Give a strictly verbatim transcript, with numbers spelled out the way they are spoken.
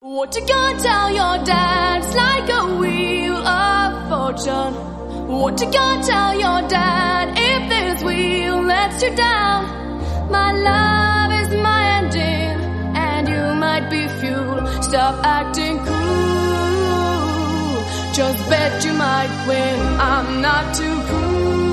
What you gonna tell your dad? It's like a wheel of fortune. What you gonna tell your dad if this wheel lets you down? My love is my engine, and you might be fuel. Stop acting cool. Just bet you might win. I'm not too cool.